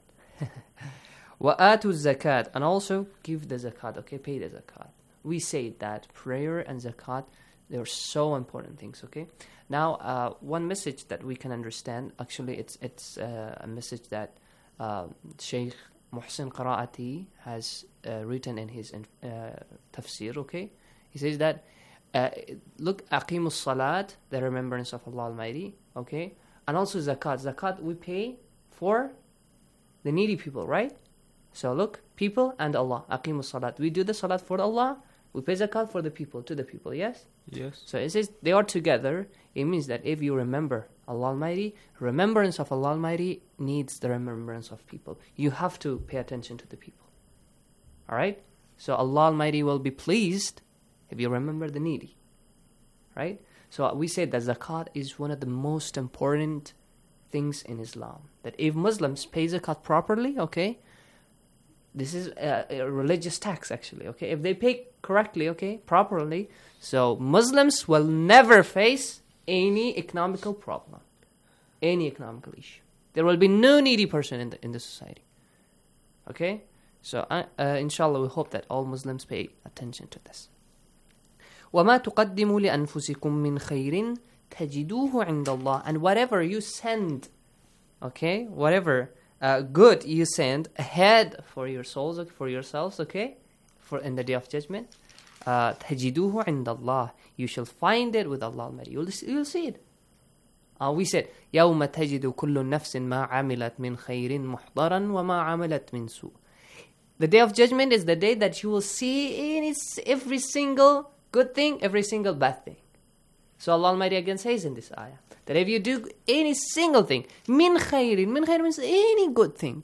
وَآتُوا الزَّكَاةِ. And also, give the zakat, okay? Pay the zakat. We say that prayer and zakat, they're so important things, okay? Now, one message that we can understand, actually it's a message that Sheikh Muhsin Qaraati has written in his tafsir, okay? He says that, look, aqimus salat, the remembrance of Allah Almighty, okay? And also zakat. Zakat we pay for the needy people, right? So look, people and Allah, aqimus salat. We do the salat for Allah, we pay zakat for the people, to the people, yes? Yes. So it says they are together. It means that if you remember Allah Almighty, remembrance of Allah Almighty needs the remembrance of people. You have to pay attention to the people. Alright? So Allah Almighty will be pleased if you remember the needy. Right? So we say that zakat is one of the most important things in Islam. That if Muslims pay zakat properly, okay, this is a religious tax actually, okay? If they pay correctly, okay, properly, so Muslims will never face any economical problem, any economical issue. There will be no needy person in the society. Okay? So inshallah we hope that all Muslims pay attention to this. وَمَا تُقَدِّمُوا لِأَنفُسِكُم مِّن خَيْرٍ تَجِدُوهُ عِندَ اللَّهِ. And whatever you send, okay, whatever good you send ahead for your souls, for yourselves, okay, for in the day of judgment, تَجِدُوهُ عِندَ اللَّهِ. You shall find it with Allah Almighty. You'll see it. We said, يَوْمَ تَجِدُ كُلُّ نَفْسٍ مَا عَمِلَتْ مِنْ خَيْرٍ مُحْضَرًا وَمَا عَمِلَتْ مِنْ سُوءٍ. The day of judgment is the day that you will see every single good thing, every single bad thing. So Allah Almighty again says in this ayah, that if you do any single thing, min khairin means any good thing,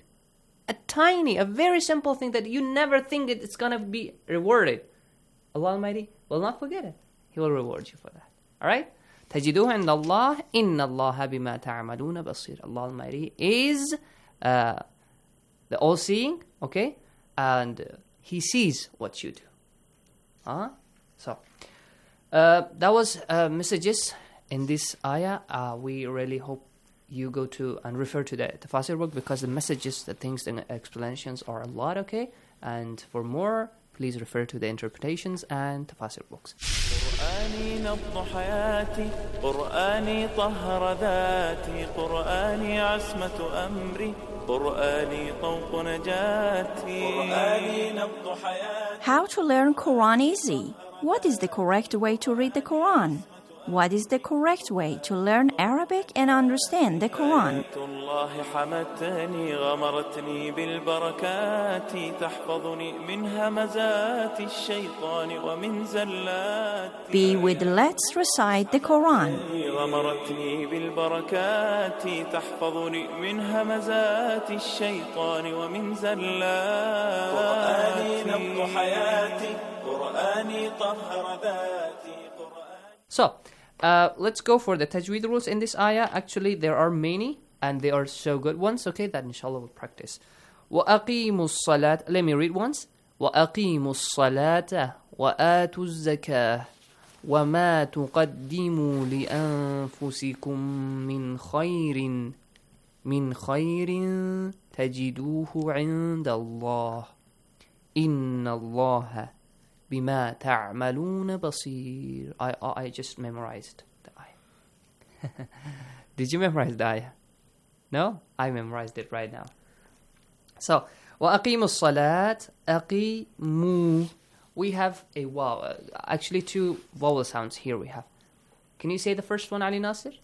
a very simple thing that you never think it's going to be rewarded, Allah Almighty will not forget it. He will reward you for that. Alright? تَجِدُوهُ عِنْدَ اللَّهِ إِنَّ اللَّهَ بِمَا تَعْمَلُونَ بَصِيرٌ. Allah Almighty is the all-seeing, okay? And He sees what you do. So, That was messages in this ayah. We really hope you go to and refer to the Tafasir book, because the messages, the things, the explanations are a lot, okay? And for more, please refer to the interpretations and Tafasir books. قرآني نبض حياتي قرآني طهر ذاتي قرآني عصمة أمري قرآني طوق نجاتي قرآني نبض حياتي. How to learn Quran easy? What is the correct way to read the Quran? What is the correct way to learn Arabic and understand the Quran? الله حمتني غمرتني بالبركات تحفظني من همزات الشيطان ومن زلات. Be with let's recite the Quran. غمرتني بالبركات تحفظني من همزات الشيطان ومن زلات. قرآني نبض حياتي قرآني طهر ذاتي. So, let's go for the tajweed rules in this ayah. Actually, there are many, and they are so good ones, okay, that inshallah we'll practice. وَأَقِيمُوا الصَّلَاةَ. Let me read once. وَأَقِيمُوا الصَّلَاةَ وَآتُوا الزَّكَاةَ وَمَا تُقَدِّمُوا لِأَنفُسِكُم مِّن خَيْرٍ تَجِدُوهُ عِندَ اللَّهِ إِنَّ اللَّهَ بما تعملون بصير. I just memorized the ayah. Did you memorize the ayah? No? I memorized it right now. So, وَأَقِيمُوا الصَّلَاةِ. أَقِيمُوا. We have a vowel. Actually, two vowel sounds here we have. Can you say the first one, Ali Nasir?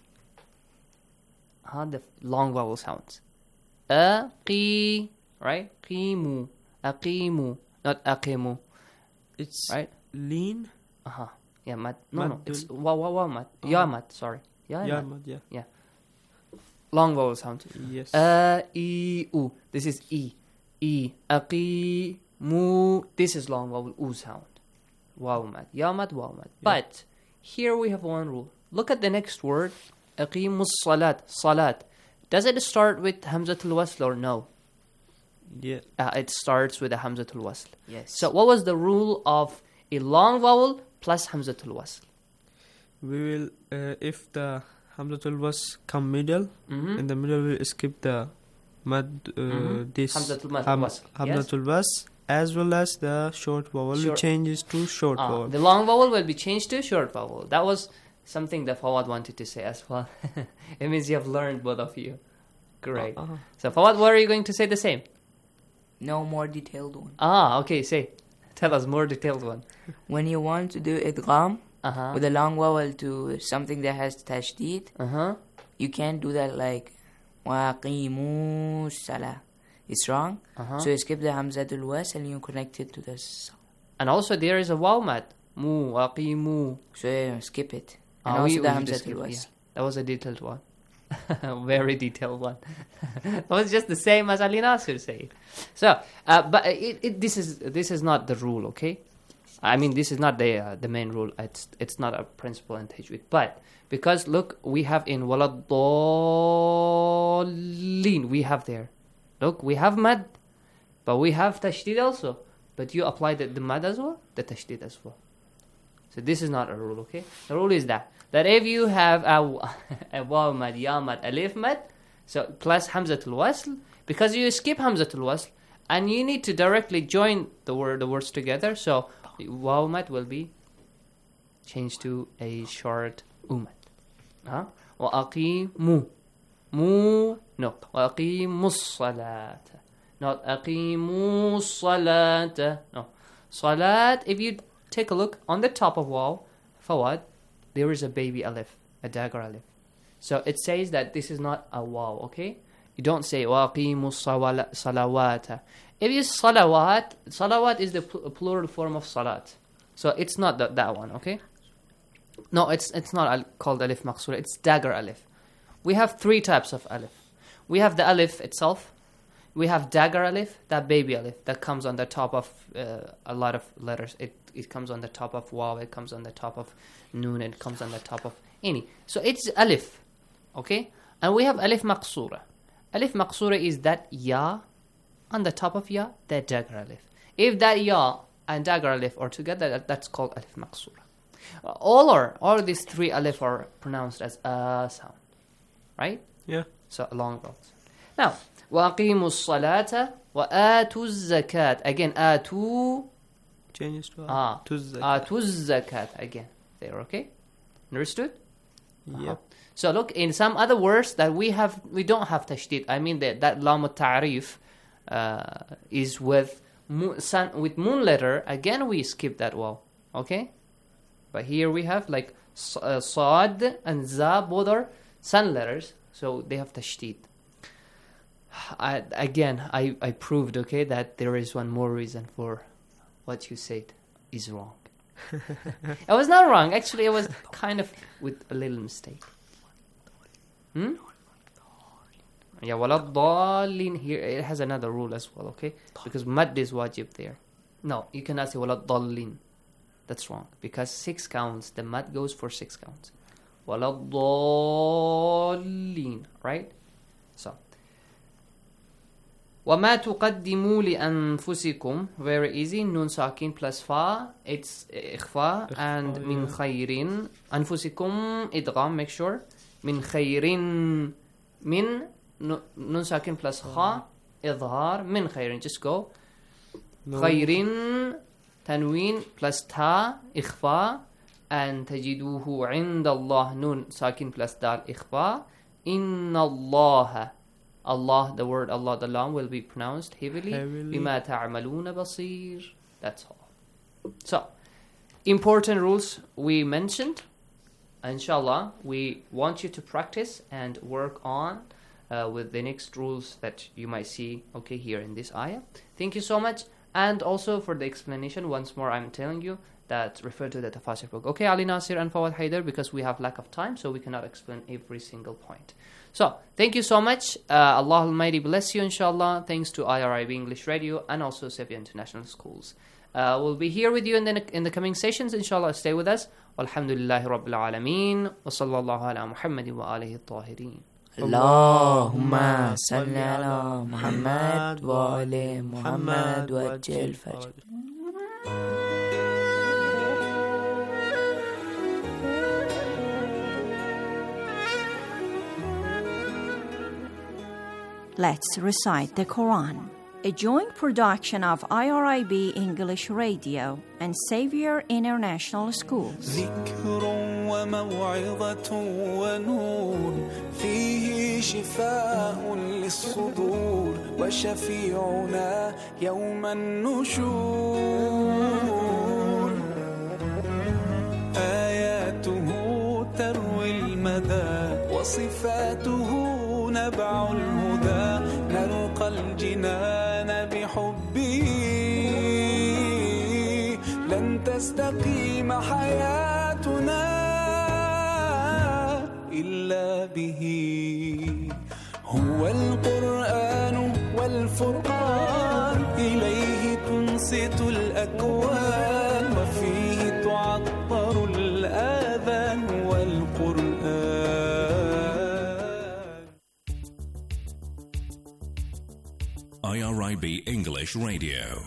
The long vowel sounds. أَقِي. Right? قِيمُوا. أَقِيمُوا. Not أَقِيمُوا. It's right? Lean. Yeah, mat. No. It's wa mat. Ya mat. Sorry. Ya mat. Yeah. Yeah. Long vowel sound. Yes. I u. This is e. E. Aqi mu. This is long vowel u sound. Waw mat. Ya mat. Waw mat. But here we have one rule. Look at the next word. Aqimus salat. Salat. Does it start with hamzatul wasl or no? Yeah. It starts with a hamzatul wasl. Yes. So what was the rule of a long vowel plus hamzatul wasl? We will, if the hamzatul wasl come middle, in the middle we'll skip the mad, this hamzatul wasl, as well as the short vowel. We changes to short vowel. The long vowel will be changed to short vowel. That was something that Fawad wanted to say as well. It means you have learned, both of you. Great. So Fawad, what are you going to say the same? No, more detailed one. Okay, say. Tell us more detailed one. When you want to do idgham with a long vowel to something that has tashdid, you can't do that like waqimu salah. It's wrong. So you skip the hamzatul wasl and you connect it to the sound. And also there is a waw mat. Mu, waqimu. So you skip it. And also the hamzatul wasl. Yeah. That was a detailed one. Very detailed one. It was just the same as Ali Nasir said. So, but this is not the rule, okay? I mean, this is not the main rule. It's not a principle in tajweed. But because look, we have in waladdallin, we have there. Look, we have mad, but we have tashdid also. But you apply the mad as well, the tashdid as well. So this is not a rule, okay? The rule is that if you have a waw mad, ya mad, alif mad, so plus hamzatul wasl, because you skip hamzatul wasl, and you need to directly join the words together, so waw mad will be changed to a short umad. Wa aqimu. No. Wa aqimus salata. Not aqimus salata. No. Salat, if you take a look on the top of waw, Fawad, there is a baby alif, a dagger alif. So it says that this is not a waw, okay? You don't say waqimu salawata. If you salawat is the plural form of salat. So it's not that one, okay? No, it's not called alif maqsura, it's dagger alif. We have three types of alif. We have the alif itself. We have dagger alif, that baby alif that comes on the top of a lot of letters. It comes on the top of waw, it comes on the top of noon, it comes on the top of any. So it's alif, okay? And we have alif maqsura. Alif maqsura is that ya on the top of ya, that dagger alif. If that ya and dagger alif are together, that's called alif maqsura. All these three alif are pronounced as a sound, right? Yeah. So long vowels. Now, وَأَقِيمُوا الصَّلَاةَ وَآتُوا الزَّكَاةَ. Again, آتُوا changes to آتُوا الزَّكَاةَ. Again, there, okay? Understood? Yep. So look, in some other words that we don't have tashdid. I mean that lam al-ta'rif is with moon letter. Again, we skip that waw. Okay? But here we have like sad and za, both are sun letters, so they have tashdid. I proved, okay, that there is one more reason for what you said is wrong. It was not wrong. Actually, it was kind of with a little mistake. Yeah, وَلَا here, it has another rule as well, okay? Because mad is wajib there. No, you cannot say وَلَا That's wrong. Because 6 counts, the mad goes for 6 counts. وَلَا right? So, وَمَا تُقَدِّمُوا لِأَنفُسِكُمْ. Very easy. Nun sakin plus fa. It's ikhfa. And min khayrin. Anfusikum idgham. Make sure. Min khayrin. Min nun sakin plus kha. Idhar. Min khayrin. Just go. Khayrin. Tanween plus ta. Ikhfa. And tajiduhu عند Allah. Nun sakin plus dal. Ikhfa. Inna Allah. Allah, the word Allah, the lam will be pronounced heavily. بِمَا تَعْمَلُونَ بَصِيرٌ. That's all. So, important rules we mentioned. Inshallah, we want you to practice and work on with the next rules that you might see, okay, here in this ayah. Thank you so much. And also for the explanation, once more I'm telling you that refer to the Tafasir book. Okay, Ali Nasir and Fawad Haider, because we have lack of time, so we cannot explain every single point. So, thank you so much. Allah Almighty bless you, inshallah. Thanks to IRIB English Radio and also Serbia International Schools. We'll be here with you in the coming sessions, inshallah. Stay with us. Walhamdulillahi Rabbil Alameen. Wa sallallahu ala Muhammadin wa alihi tahirin. Allahumma salli ala Muhammad wa ali Muhammad wa ajil fajr. Let's recite the Quran. A joint production of IRIB English Radio and Xavier International Schools. ذكر وموعظة ونور فيه شفاء للصدور وشفيعنا يوم النشور آياته تروي المدى وصفاته نبع الهدى نلقى الجنان بحبه لن تستقيم حياتنا إلا به هو القرآن والفرقان إليه تنصت الأكوان وفيه تعطر الآذان والقرآن. IRIB English Radio.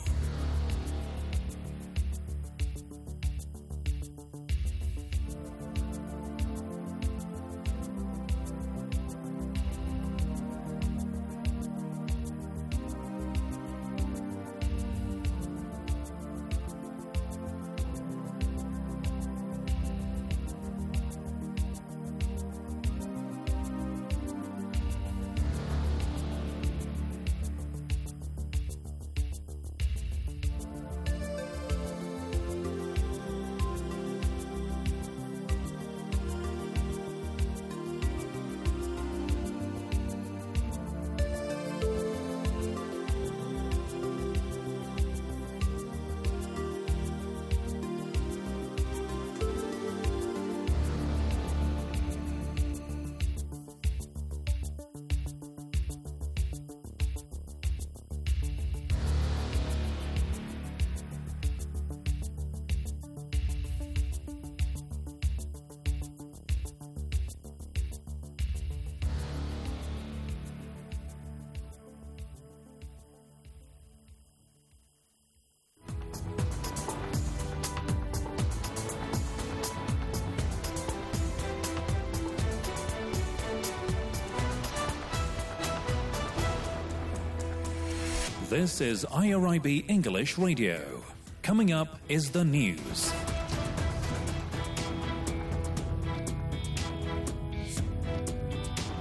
This is IRIB English Radio. Coming up is the news.